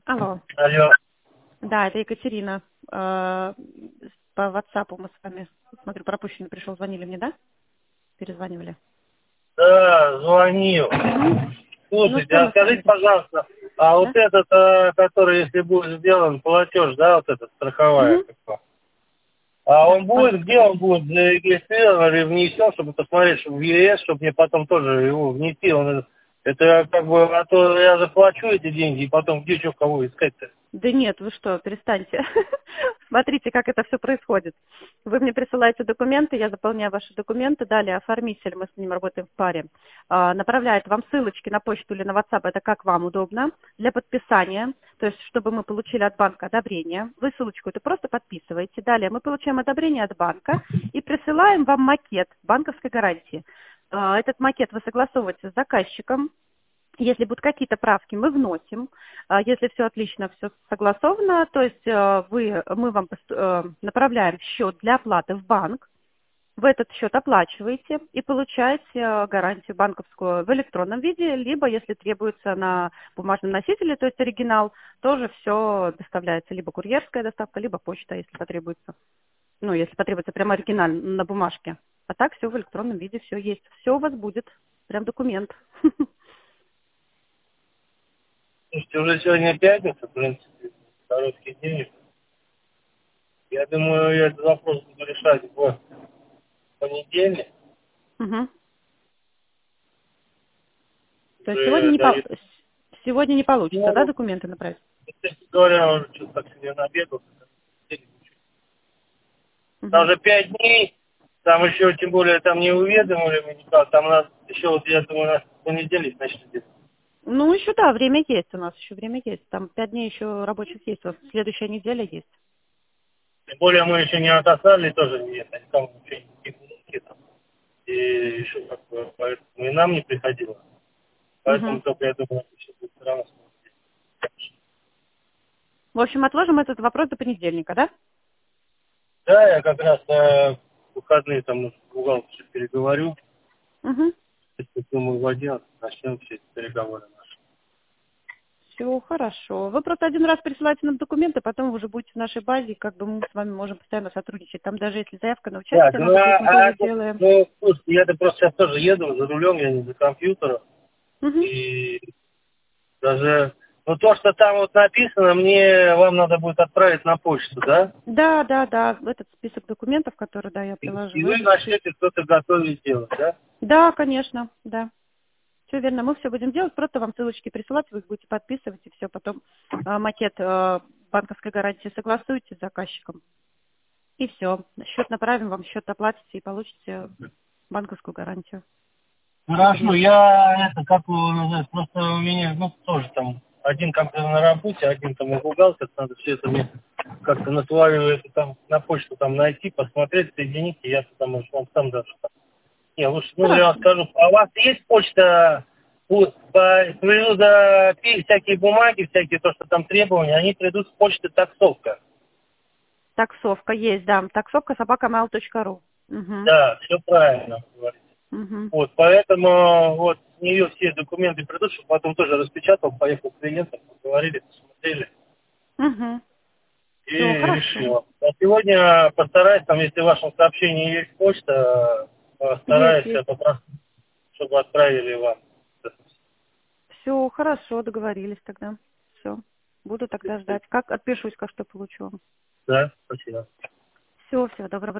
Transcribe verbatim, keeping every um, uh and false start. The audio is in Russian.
Алло. Алло. Да, это Екатерина. Э, По WhatsApp мы с вами, смотрю, пропущенный пришел, звонили мне, да? Перезванивали. Да, звонил. Мгм. Ну Слушайте, что а мы с скажите, вами? пожалуйста, а вот Да? этот, э, который, если будет сделан платеж, да, вот этот страховая, Мгм. как бы, а Да, он будет, банковская где он гарантия. будет зарегистрирован или внесен, чтобы посмотреть, чтобы в ЕС, чтобы мне потом тоже его внести. Он, это как бы, а то я заплачу эти деньги, и потом где что кого искать-то? Да нет, вы что, перестаньте. Смотрите, как это все происходит. Вы мне присылаете документы, я заполняю ваши документы, далее оформитель, мы с ним работаем в паре, а, направляет вам ссылочки на почту или на WhatsApp, это как вам удобно, для подписания, то есть чтобы мы получили от банка одобрение. Вы ссылочку это просто подписываете. Далее мы получаем одобрение от банка и присылаем вам макет банковской гарантии. А, Этот макет вы согласовываете с заказчиком. Если будут какие-то правки, мы вносим. А Если все отлично, все согласовано, то есть э, вы, мы вам пос- э, направляем счет для оплаты в банк. Вы этот счет оплачиваете и получаете э, гарантию банковскую в электронном виде, либо, если требуется на бумажном носителе, то есть оригинал, тоже все доставляется, либо курьерская доставка, либо почта, если потребуется. Ну, если потребуется прямо оригинал на бумажке. А так все в электронном виде, все есть. Все у вас будет. Прям документ. Слушайте, уже сегодня пятница, в принципе, короткий день. Я думаю, я этот вопрос буду решать в понедельник. Мгм. То есть сегодня Уже не, пол- дают. сегодня не получится, да, Ну, документы направить? честно говоря, уже что-то так сегодня набегал. Там Мгм. уже пять дней, там еще, тем более, там не уведомили меня никак, там у нас еще, вот я думаю, у нас в понедельник начнет где-то. Ну, еще да, время есть у нас, еще время есть. Там пять дней еще рабочих есть, вот следующая неделя есть. Тем более мы еще не отослали тоже нет, никому ничего не внесли там. И еще как бы, поэтому и нам не приходило. Поэтому Мгм. только, я думаю, еще будет рано смотреть. В общем, отложим этот вопрос до понедельника, да? Да, я как раз э, в выходные там с бухгалтером переговорю, Угу. если думаю, в один начнем все эти переговоры наши. Все хорошо. Вы просто один раз присылаете нам документы, потом вы уже будете в нашей базе, и как бы мы с вами можем постоянно сотрудничать. Там даже если заявка на Так, участие ну, надо будет, мы а, тоже а, сделаем. ну, слушайте, я-то просто сейчас тоже еду за рулем, я не за компьютером. Угу. И даже, ну, то, что там вот написано, мне вам надо будет отправить на почту, да? Да, да, да, в этот список документов, который, да, я И, приложу, и вы вы запишите. начнете что-то готовить делать, да? Да, конечно, да. Все верно, мы все будем делать, просто вам ссылочки присылать, вы их будете подписывать, и все, потом э, макет э, банковской гарантии согласуете с заказчиком, и все. Счет направим, вам счет оплатите и получите банковскую гарантию. Хорошо, Документ. я это, как его назвать, просто у меня, ну, тоже там, один как-то на работе, один там и бухгалтер, надо все это мне как-то на свою, это там, на почту там найти, посмотреть, соединить, и я там, может, вам сам даже там. Не, лучше, ну, я вам Хорошо. скажу, а у вас есть почта, вот, по приведу за пи- всякие бумаги, всякие, то, что там требования, они придут с почты таксовка. Таксовка есть, да. Таксовка собака mail точка ру. Угу. Да, все правильно говорите. Угу. Вот, поэтому вот с нее все документы придут, чтобы потом тоже распечатал, поехал к клиентам, поговорили, посмотрели Угу. и Все, хорошо. решил. А сегодня постараюсь, там, если в вашем сообщении есть почта, Есть, постараюсь есть. попросить, чтобы отправили вам. Все, хорошо, договорились тогда. Все. Буду тогда ждать. Как отпишусь, как что получу. Да, спасибо. Все, всего доброго.